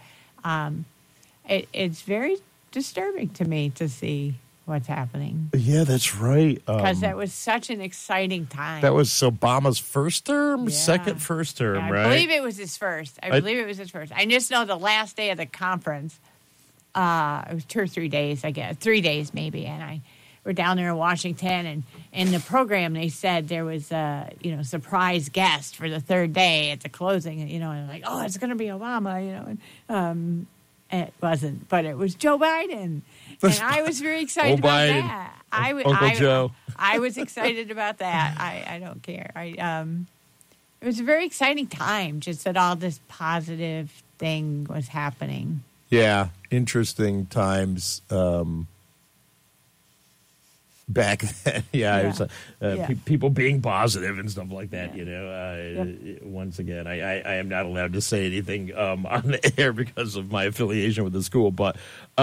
It's very disturbing to me to see what's happening. Yeah, that's right. Because that was such an exciting time. That was Obama's first term, first term, right? I believe it was his first. I just know the last day of the conference, it was 2 or 3 days, I guess. 3 days maybe, and we're down there in Washington, and in the program they said there was a surprise guest for the third day at the closing, and like, oh, it's going to be Obama, and it wasn't, but it was Joe Biden. And I was very excited about Biden. that. Uncle Joe. I was excited about that. I don't care. It was a very exciting time, just that all this positive thing was happening. Yeah, interesting times back then. It was people being positive and stuff like that. Once again, I am not allowed to say anything on the air because of my affiliation with the school, but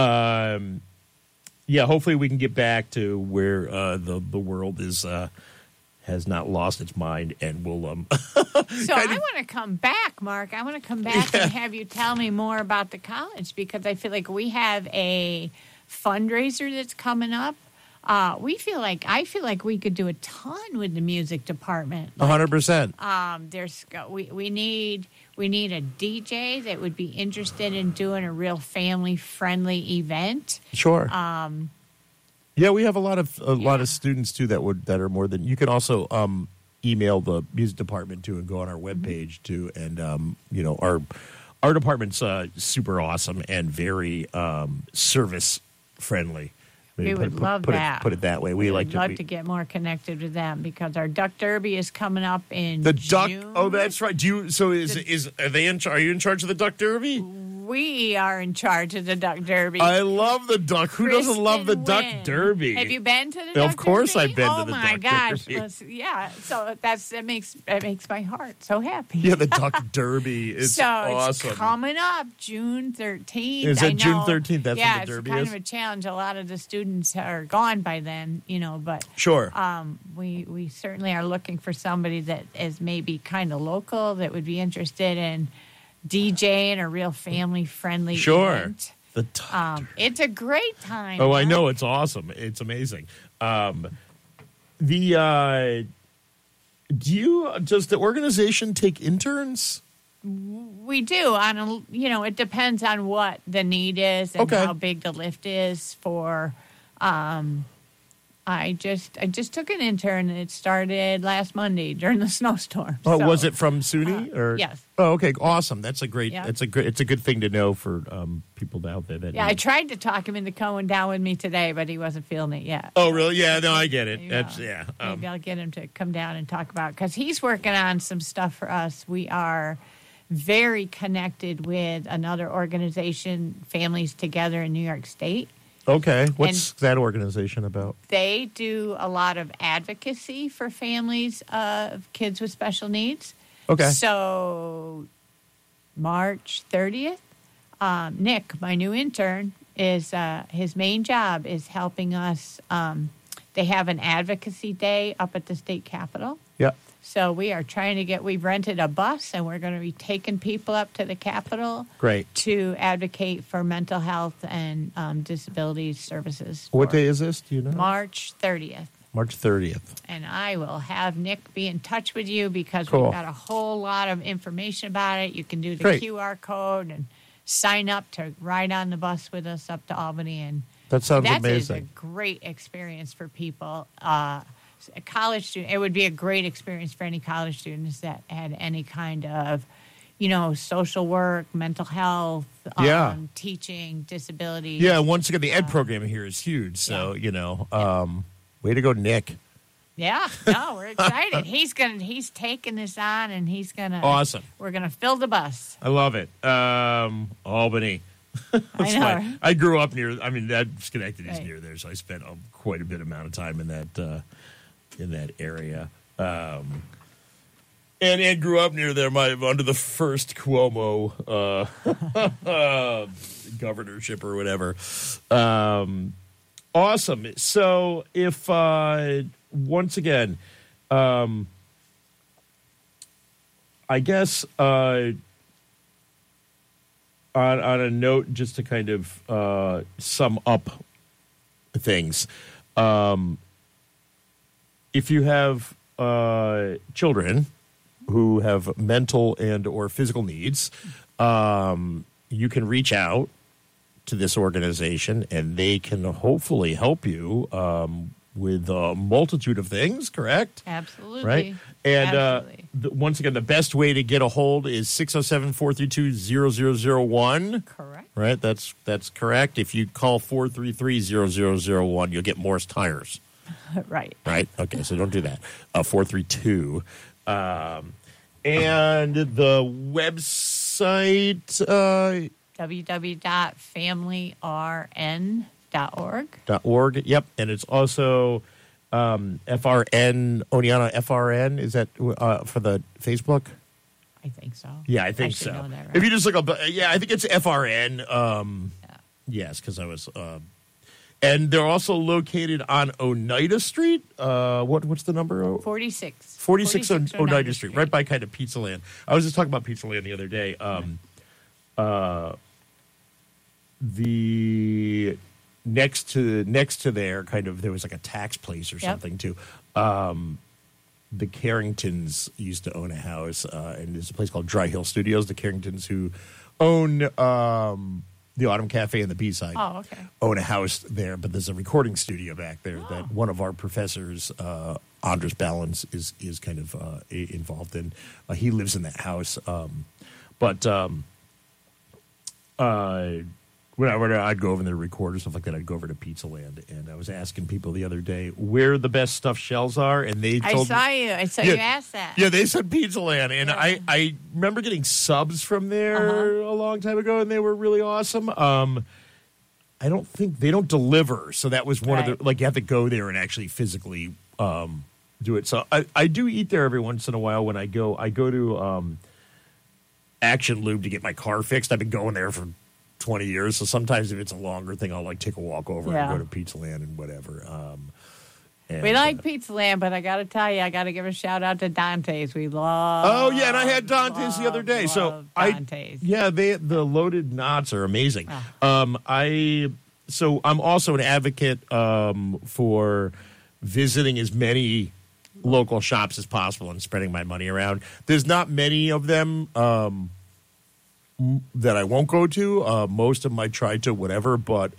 hopefully we can get back to where the world is has not lost its mind and will So I want to come back, Mark. I want to come back and have you tell me more about the college, because I feel like we have a fundraiser that's coming up. I feel like we could do a ton with the music department. 100%. We need a DJ that would be interested in doing a real family friendly event. Sure. Yeah, we have a lot of students too that are more than. You can also email the music department too and go on our webpage too, and our department's super awesome and very service friendly. We would love that. Put it that way. We would love to get more connected with them because our Duck Derby is coming up in the June. Duck. Oh, that's right. Are you in charge of the Duck Derby? We are in charge of the Duck Derby. I love the Duck. Who doesn't love the Duck Derby? Have you been to the Duck Derby? Of course I've been to the Duck Derby. Oh my gosh. Well, yeah. So that makes my heart so happy. Yeah, the Duck Derby is awesome. It's coming up June 13th. Is it June 13th? That's when the Derby is? Yeah, it's kind of a challenge. A lot of the students are gone by then, but sure. We certainly are looking for somebody that is maybe kind of local that would be interested in DJing a real family-friendly event. The it's a great time. Oh, I know. It's awesome. It's amazing. Does the organization take interns? We do. It depends on what the need is and how big the lift is for. I just took an intern. It started last Monday during the snowstorm. Oh, was it from SUNY or? Yes. Oh, okay, awesome. That's a great. Yeah. It's a good thing to know for people out there. I tried to talk him into going down with me today, but he wasn't feeling it yet. Oh, really? Yeah. No, I get it. Maybe I'll get him to come down and talk about because he's working on some stuff for us. We are very connected with another organization, Families Together in New York State. Okay. What's that organization about? They do a lot of advocacy for families of kids with special needs. Okay. So March 30th, Nick, my new intern, is his main job is helping us. They have an advocacy day up at the state capitol. Yeah. So we are trying to we've rented a bus and we're going to be taking people up to the Capitol. Great. To advocate for mental health and disability services. What day is this? Do you know? March 30th. March 30th. And I will have Nick be in touch with you because Cool. we've got a whole lot of information about it. You can do the Great. QR code and sign up to ride on the bus with us up to Albany. And that sounds that amazing. That is a great experience for people. A college student, it would be a great experience for any college students that had any kind of, social work, mental health, teaching, disability. Yeah, once again, the ed program here is huge. So, way to go, Nick. Yeah, no, we're excited. He's taking this on, and he's gonna. Awesome. We're gonna fill the bus. I love it. Albany. I know. Right? I grew up near. That Schenectady is near there, so I spent quite a bit amount of time in that area. And Ed grew up near there under the first Cuomo governorship or whatever. Awesome. So if once again, I guess on a note, just to kind of sum up things. If you have children who have mental and or physical needs, you can reach out to this organization, and they can hopefully help you with a multitude of things, correct? Absolutely. Right? And Absolutely. Once again, the best way to get a hold is 607-432-0001. Correct. Right? That's correct. If you call 433-0001, you'll get Morris Tires. Right. Right? Okay, so don't do that. 432. And the website... www.familyrn.org. Yep, and it's also FRN, Oneonta FRN. Is that for the Facebook? I think so. Yeah, I think so. Know that, right? If you just look up, I think it's FRN. Yes, because I was... and they're also located on Oneida Street. What's the number? 46. 46 on Oneida Street, right by kind of Pizza Land. I was just talking about Pizza Land the other day. The next to there, kind of, there was like a tax place or something too. The Carringtons used to own a house, and there's a place called Dry Hill Studios. The Carringtons who own the Autumn Cafe and the B-Side Oh, okay. own a house there, but there's a recording studio back there that one of our professors, Andres Balance, is kind of involved in. He lives in that house. When I'd go over there to record or stuff like that, I'd go over to Pizza Land, and I was asking people the other day where the best stuffed shells are, and they told me. I saw you ask that. Yeah, they said Pizza Land, and I remember getting subs from there a long time ago, and they were really awesome. I don't think they don't deliver, so that was one of the you have to go there and actually physically do it. So I do eat there every once in a while when I go. I go to Action Lube to get my car fixed. I've been going there for 20 years, so sometimes if it's a longer thing, I'll take a walk over and go to Pizza Land and whatever. We like Pizza Land, but I got to tell you, I got to give a shout out to Dante's. We love. Oh yeah, and I had Dante's the other day. So Dante's. The loaded knots are amazing. I'm also an advocate for visiting as many local shops as possible and spreading my money around. There's not many of them that I won't go to. Most of them I try to, whatever, but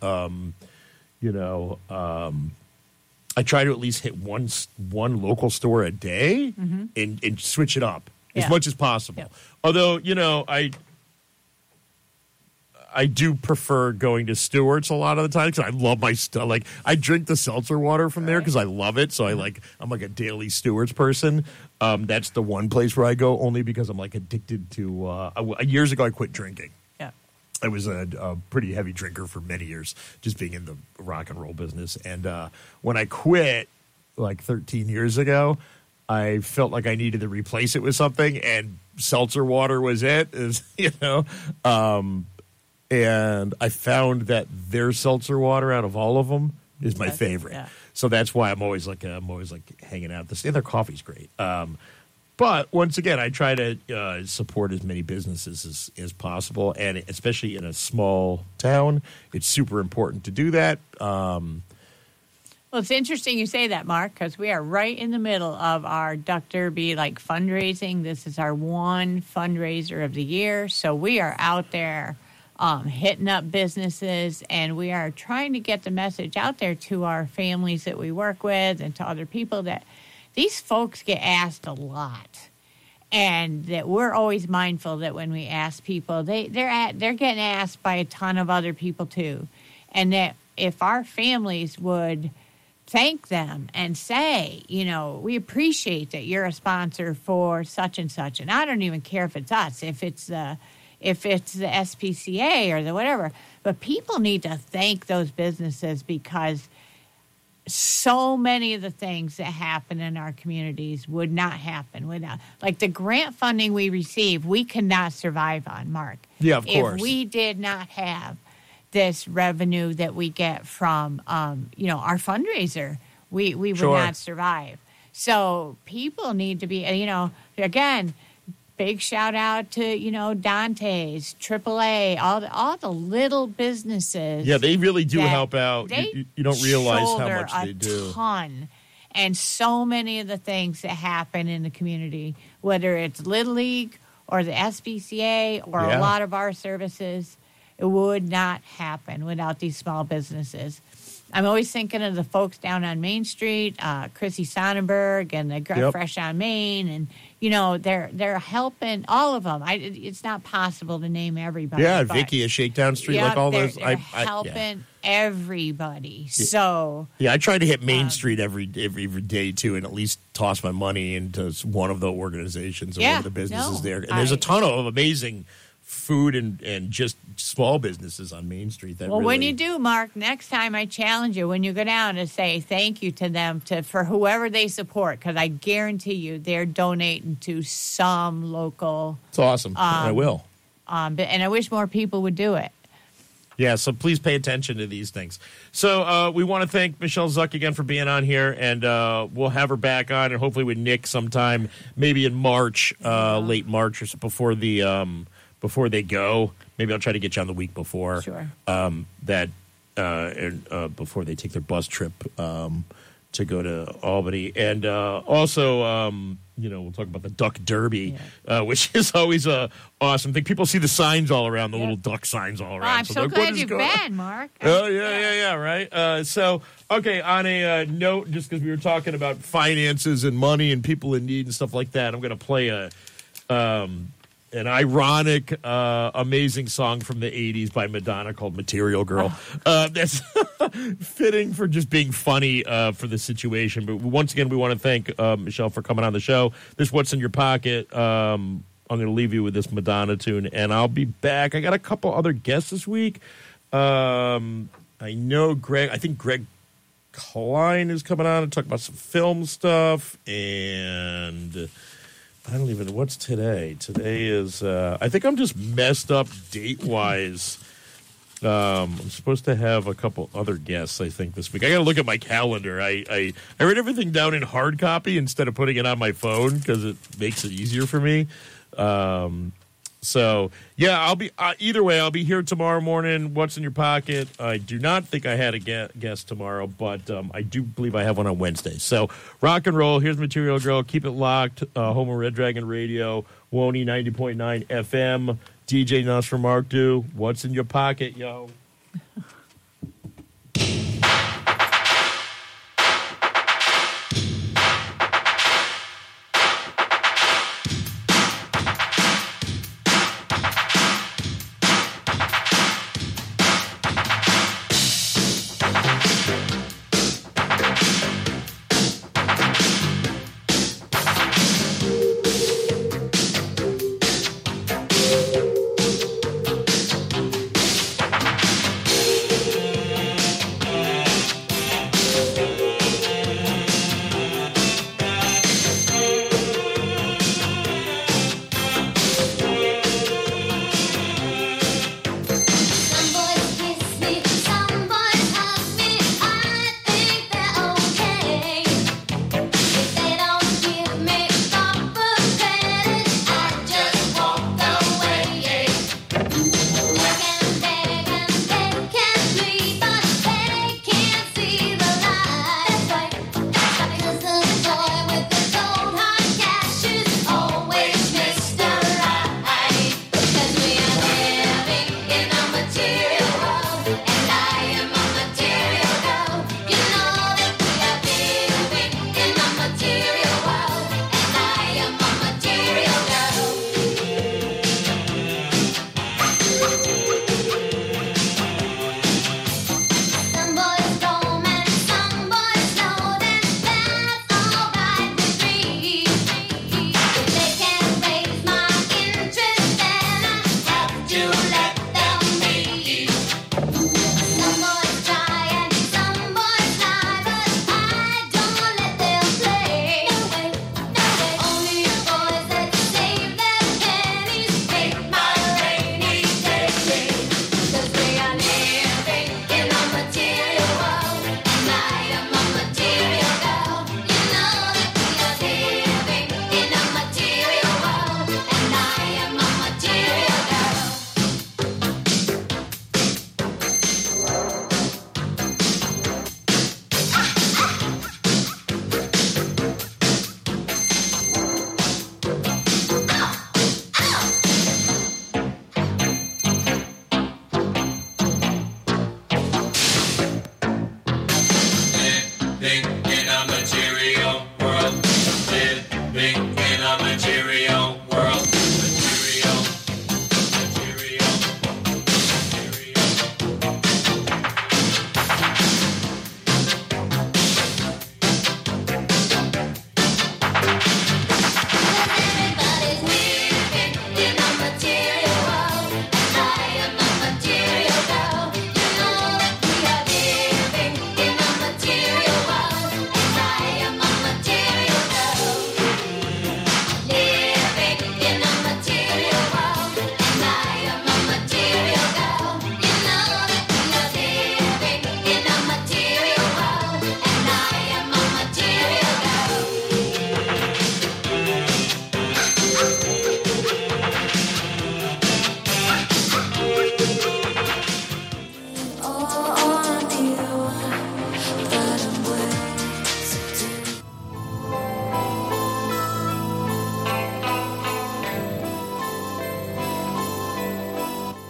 I try to at least hit one local store a day and switch it up as much as possible. Yeah. Although, I do prefer going to Stewart's a lot of the time because I love my stuff. Like, I drink the seltzer water from there because I love it. So I'm like a daily Stewart's person. That's the one place where I go only because I'm addicted to. Years ago, I quit drinking. Yeah, I was a pretty heavy drinker for many years, just being in the rock and roll business. And when I quit, 13 years ago, I felt like I needed to replace it with something, and seltzer water was it. And I found that their seltzer water out of all of them is my favorite. Yeah. So that's why I'm always hanging out. And their coffee's great. But once again, I try to support as many businesses as possible, and especially in a small town, it's super important to do that. Well, it's interesting you say that, Mark, because we are right in the middle of our Duck Derby fundraising. This is our one fundraiser of the year, so we are out there hitting up businesses, and we are trying to get the message out there to our families that we work with and to other people that these folks get asked a lot, and that we're always mindful that when we ask people, they're getting asked by a ton of other people too, and that if our families would thank them and say, we appreciate that you're a sponsor for such and such, and I don't even care if it's us, if it's the SPCA or the whatever. But people need to thank those businesses because so many of the things that happen in our communities would not happen without, the grant funding we receive, we cannot survive on, Mark. Yeah, of course. If we did not have this revenue that we get from, our fundraiser, we would not survive. So people need to be, again, big shout out to, Dante's, AAA, all the little businesses. Yeah, they really do help out. You don't realize how much they do. A ton. And so many of the things that happen in the community, whether it's Little League or the SPCA or a lot of our services, it would not happen without these small businesses. I'm always thinking of the folks down on Main Street, Chrissy Sonnenberg and the Fresh on Main, and they're helping all of them. It's not possible to name everybody. Yeah, Vicky at Shakedown Street, all those. They're helping everybody. So I try to hit Main Street every day too, and at least toss my money into one of the organizations or one of the businesses there. And there's a ton of amazing food and just small businesses on Main Street. When you do, Mark, next time I challenge you when you go down to say thank you to them for whoever they support, because I guarantee you they're donating to some local. It's awesome. I will. And I wish more people would do it. Yeah, so please pay attention to these things. So we want to thank Michelle Zuck again for being on here, and we'll have her back on, and hopefully with Nick sometime, maybe in March, late March, or so before they go. Maybe I'll try to get you on the week before. Sure. Before they take their bus trip to go to Albany. And also, we'll talk about the Duck Derby, which is always a awesome thing. People see the signs all around, the little duck signs all around. I'm so glad you've been, Mark. Oh, yeah, right? So, okay, on a note, just because we were talking about finances and money and people in need and stuff like that, I'm going to play an ironic, amazing song from the 80s by Madonna called Material Girl. That's fitting for just being funny for the situation. But once again, we want to thank Michelle for coming on the show. This What's in Your Pocket. I'm going to leave you with this Madonna tune, and I'll be back. I got a couple other guests this week. I know I think Greg Klein is coming on to talk about some film stuff, and I don't even know what's today. Today is, I think I'm just messed up date-wise. I'm supposed to have a couple other guests, I think, this week. I got to look at my calendar. I write everything down in hard copy instead of putting it on my phone because it makes it easier for me. So, yeah, I'll be either way. I'll be here tomorrow morning. What's in Your Pocket? I do not think I had a guest tomorrow, but I do believe I have one on Wednesday. So, rock and roll. Here's Material Girl. Keep it locked. Home of Red Dragon Radio, Woney 90.9 FM. DJ Nuss from Mark Do. What's in Your Pocket, yo?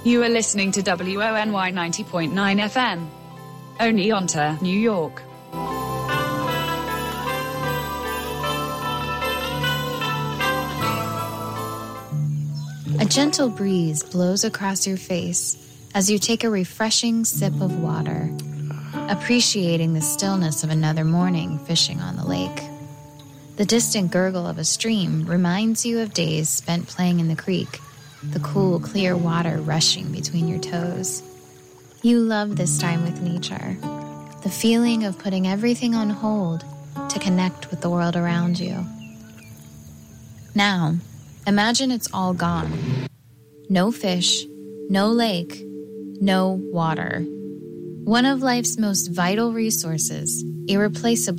You are listening to WONY 90.9 FM. Oneonta, New York. A gentle breeze blows across your face as you take a refreshing sip of water, appreciating the stillness of another morning fishing on the lake. The distant gurgle of a stream reminds you of days spent playing in the creek, the cool, clear water rushing between your toes. You love this time with nature, the feeling of putting everything on hold to connect with the world around you. Now, imagine it's all gone. No fish, no lake, no water. One of life's most vital resources, irreplaceably